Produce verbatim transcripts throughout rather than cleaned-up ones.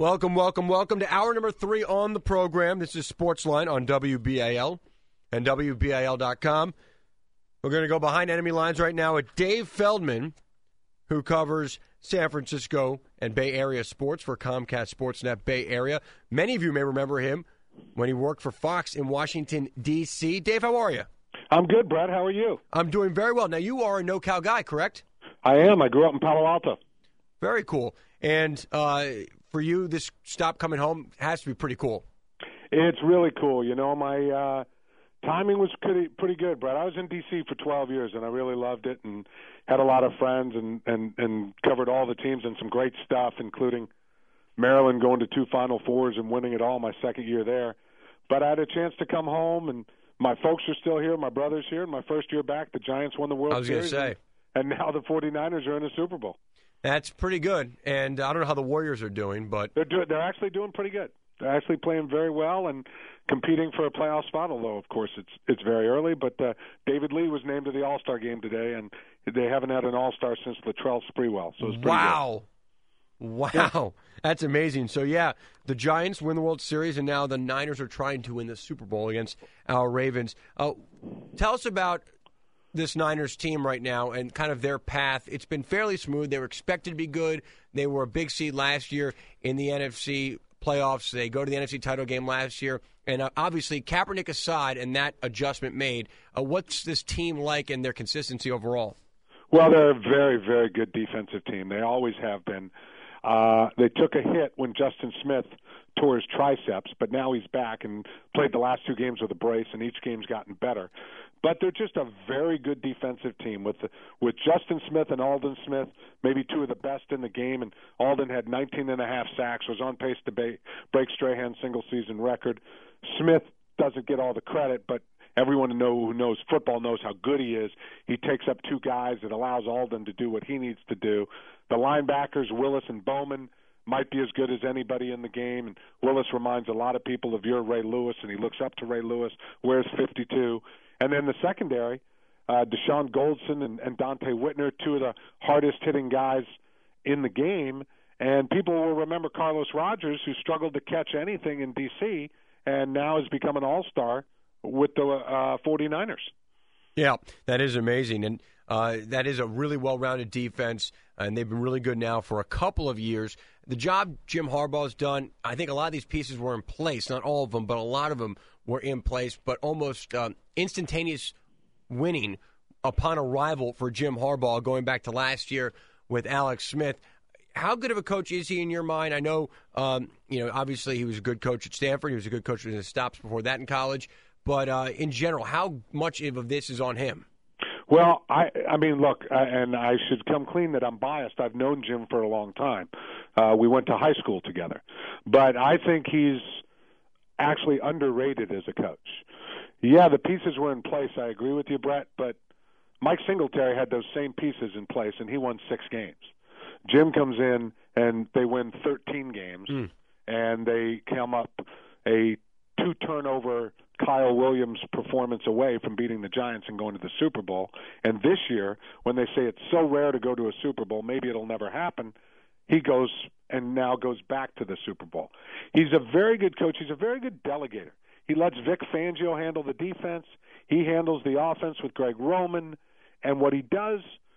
Welcome, welcome, welcome to hour number three on the program. This is Sportsline on W B A L and W B A L dot com. We're going to go behind enemy lines right now with Dave Feldman, who covers San Francisco and Bay Area sports for Comcast Sportsnet Bay Area. Many of you may remember him when he worked for Fox in Washington, D C Dave, how are you? I'm good, Brett. How are you? I'm doing very well. Now, you are a NoCal guy, correct? I am. I grew up in Palo Alto. Very cool. And uh, for you, this stop coming home has to be pretty cool. It's really cool. You know, my uh, timing was pretty pretty good, Brett. I was in D C for twelve years, and I really loved it and had a lot of friends and, and, and covered all the teams and some great stuff, including Maryland going to two Final Fours and winning it all my second year there. But I had a chance to come home, and my folks are still here. My brother's here. And my first year back, the Giants won the World Series. I was going to say. And, and now the 49ers are in the Super Bowl. That's pretty good. And I don't know how the Warriors are doing, but they're do- they're actually doing pretty good. They're actually playing very well and competing for a playoff spot, although, of course, it's it's very early. But uh, David Lee was named to the All-Star game today, and they haven't had an All-Star since Latrell Sprewell. So it's pretty wow. good. Wow. Yeah. That's amazing. So, yeah, the Giants win the World Series, and now the Niners are trying to win the Super Bowl against our Ravens. Uh, tell us about this Niners team right now and kind of their path. It's been fairly smooth. They were expected to be good. They were a big seed last year in the N F C playoffs. They go to the N F C title game last year. And uh, obviously, Kaepernick aside and that adjustment made, uh, what's this team like and their consistency overall? Well, they're a very, very good defensive team. They always have been. Uh, they took a hit when Justin Smith tore his triceps, but now he's back and played the last two games with a brace, and each game's gotten better. But they're just a very good defensive team with the, with Justin Smith and Aldon Smith, maybe two of the best in the game. And Aldon had nineteen and a half sacks, was on pace to ba- break Strahan's single-season record. Smith doesn't get all the credit, but everyone know, who knows football knows how good he is. He takes up two guys that allows Aldon to do what he needs to do. The linebackers, Willis and Bowman, might be as good as anybody in the game. And Willis reminds a lot of people of your Ray Lewis, and he looks up to Ray Lewis, wears fifty-two. And then the secondary, uh, Deshaun Goldson and, and Dante Whitner, two of the hardest-hitting guys in the game. And people will remember Carlos Rogers, who struggled to catch anything in D C, and now has become an all-star with the uh, 49ers. Yeah, that is amazing. And uh, that is a really well-rounded defense, and they've been really good now for a couple of years. The job Jim Harbaugh has done, I think a lot of these pieces were in place, not all of them, but a lot of them were in place, but almost um, instantaneous winning upon arrival for Jim Harbaugh going back to last year with Alex Smith. How good of a coach is he in your mind? I know, um, you know, obviously he was a good coach at Stanford. He was a good coach in his stops before that in college. But uh, in general, how much of this is on him? Well, I, I mean, look, uh, and I should come clean that I'm biased. I've known Jim for a long time. Uh, we went to high school together. But I think he's actually underrated as a coach. Yeah, the pieces were in place. I agree with you, Brett. But Mike Singletary had those same pieces in place, and he won six games. Jim comes in, and they win thirteen games, mm. and they come up a two-turnover Kyle Williams performance away from beating the Giants and going to the Super Bowl. And this year, when they say it's so rare to go to a Super Bowl, maybe it'll never happen, he goes and now goes back to the Super Bowl. He's a very good coach. He's a very good delegator. He lets Vic Fangio handle the defense. He handles the offense with Greg Roman. And what he does,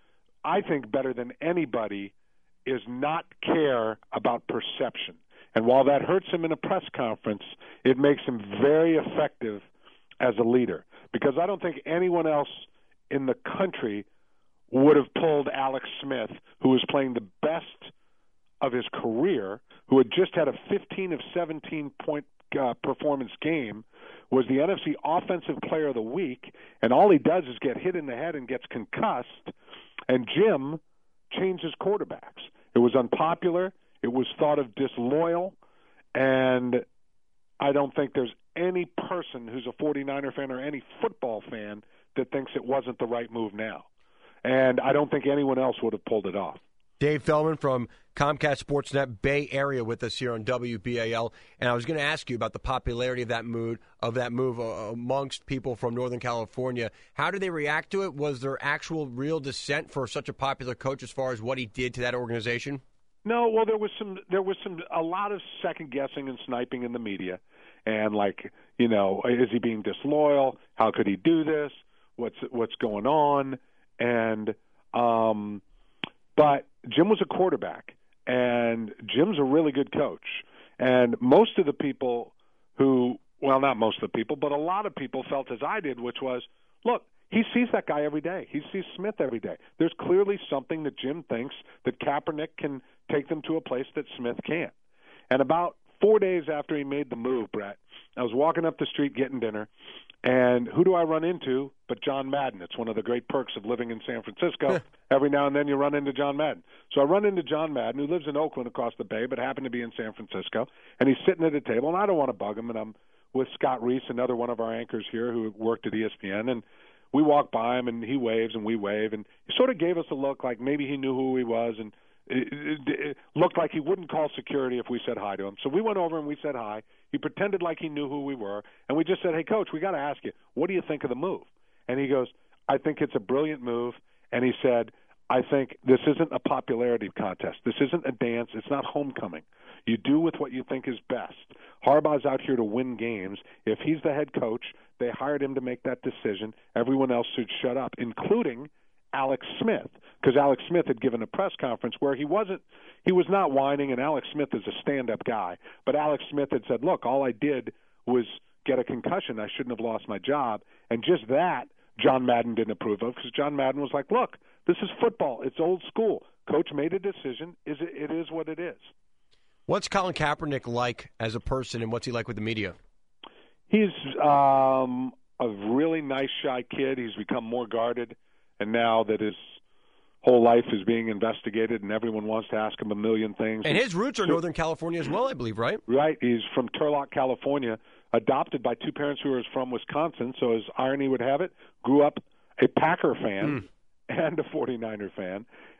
I think, better than anybody is not care about perception. And while that hurts him in a press conference, it makes him very effective as a leader. Because I don't think anyone else in the country would have pulled Alex Smith, who was playing the best of his career, who had just had a fifteen of seventeen point uh, performance game, was the N F C Offensive Player of the Week, and all he does is get hit in the head and gets concussed, and Jim changes quarterbacks. It was unpopular. It was thought of disloyal, and I don't think there's any person who's a 49er fan or any football fan that thinks it wasn't the right move now. And I don't think anyone else would have pulled it off. Dave Feldman from Comcast Sportsnet Bay Area with us here on W B A L. And I was going to ask you about the popularity of that move, of that move uh, amongst people from Northern California. How did they react to it? Was there actual real dissent for such a popular coach as far as what he did to that organization? No, well, there was some, there was some, a lot of second guessing and sniping in the media, and like, you know, is he being disloyal? How could he do this? What's what's going on? And um, but Jim was a quarterback, and Jim's a really good coach, and most of the people who, well, not most of the people, but a lot of people felt as I did, which was, look, he sees that guy every day. He sees Smith every day. There's clearly something that Jim thinks that Kaepernick can take them to a place that Smith can't. And about four days after he made the move, Brett, I was walking up the street getting dinner, and who do I run into but John Madden? It's one of the great perks of living in San Francisco. Every now and then you run into John Madden. So I run into John Madden, who lives in Oakland across the bay, but happened to be in San Francisco, and he's sitting at a table, and I don't want to bug him, and I'm with Scott Reese, another one of our anchors here who worked at E S P N, and we walk by him, and he waves, and we wave, and he sort of gave us a look like maybe he knew who he was, and it, it, it looked like he wouldn't call security if we said hi to him. So we went over and we said hi. He pretended like he knew who we were, and we just said, hey, Coach, we got to ask you, what do you think of the move? And he goes, I think it's a brilliant move, and he said, I think this isn't a popularity contest. This isn't a dance. It's not homecoming. You do with what you think is best. Harbaugh's out here to win games. If he's the head coach, they hired him to make that decision. Everyone else should shut up, including Alex Smith, because Alex Smith had given a press conference where he wasn't, he was not whining, and Alex Smith is a stand-up guy. But Alex Smith had said, look, all I did was get a concussion. I shouldn't have lost my job. And just that, John Madden didn't approve of, because John Madden was like, look, this is football. It's old school. Coach made a decision. Is it, it is what it is. What's Colin Kaepernick like as a person, and what's he like with the media? He's um, a really nice, shy kid. He's become more guarded, and now that his whole life is being investigated and everyone wants to ask him a million things. And his roots are Northern California as well, I believe, right? Right. He's from Turlock, California, adopted by two parents who are from Wisconsin, so as irony would have it, grew up a Packer fan mm. and a forty-niner fan.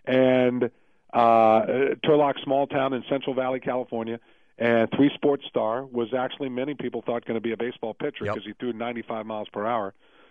And uh, Turlock, small town in Central Valley, California, and three-sport star, was actually, many people thought, going to be a baseball pitcher because yep. he threw ninety-five miles per hour.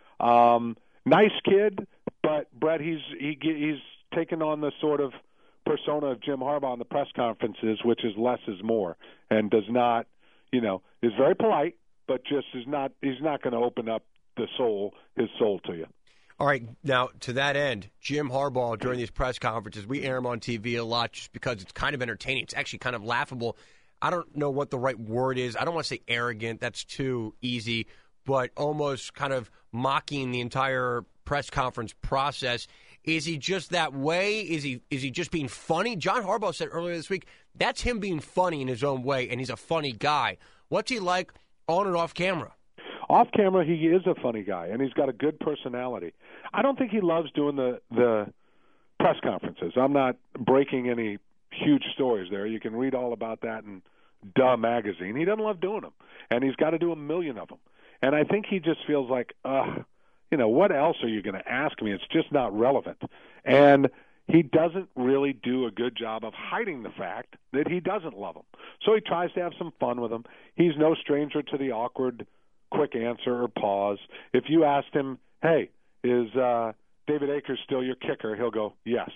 Um, nice kid, but, Brett, he's he, he's taken on the sort of persona of Jim Harbaugh in the press conferences, which is less is more, and does not, you know, is very polite, but just is not, he's not going to open up the soul, his soul to you. All right, now, to that end, Jim Harbaugh, during these press conferences, we air him on T V a lot just because it's kind of entertaining. It's actually kind of laughable. I don't know what the right word is. I don't want to say arrogant. That's too easy. But almost kind of mocking the entire press conference process. Is he just that way? Is he is he just being funny? John Harbaugh said earlier this week, that's him being funny in his own way, and he's a funny guy. What's he like on and off camera? Off camera, he is a funny guy, and he's got a good personality. I don't think he loves doing the, the press conferences. I'm not breaking any huge stories there. You can read all about that in Duh magazine. He doesn't love doing them, and he's got to do a million of them. And I think he just feels like, ugh, you know, what else are you going to ask me? It's just not relevant. And he doesn't really do a good job of hiding the fact that he doesn't love them. So he tries to have some fun with them. He's no stranger to the awkward quick answer or pause. If you asked him, hey, is uh, David Akers still your kicker? He'll go, yes.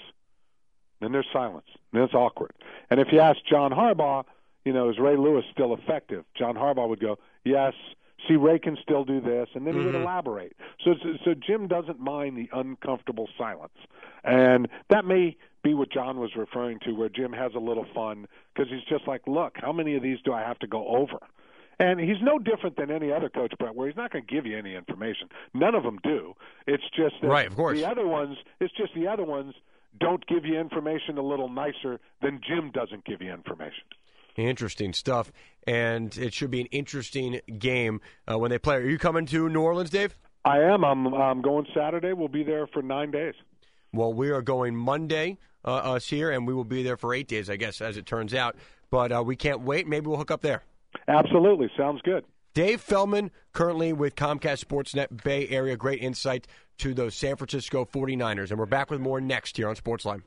Then there's silence. Then it's awkward. And if you ask John Harbaugh, you know, is Ray Lewis still effective? John Harbaugh would go, yes. See, Ray can still do this, and then he mm-hmm. would elaborate. So, so Jim doesn't mind the uncomfortable silence. And that may be what John was referring to, where Jim has a little fun, because he's just like, look, how many of these do I have to go over? And he's no different than any other coach, Brett, where he's not going to give you any information. None of them do. It's just that right, of course. the other ones, it's just the other ones don't give you information a little nicer than Jim doesn't give you information. Interesting stuff, and it should be an interesting game uh, when they play. Are you coming to New Orleans, Dave? I am. I'm, I'm going Saturday. We'll be there for nine days. Well, we are going Monday, uh, us here, and we will be there for eight days, I guess, as it turns out. But uh, we can't wait. Maybe we'll hook up there. Absolutely. Sounds good. Dave Feldman, currently with Comcast Sportsnet Bay Area. Great insight to those San Francisco forty-niners. And we're back with more next here on Sportsline.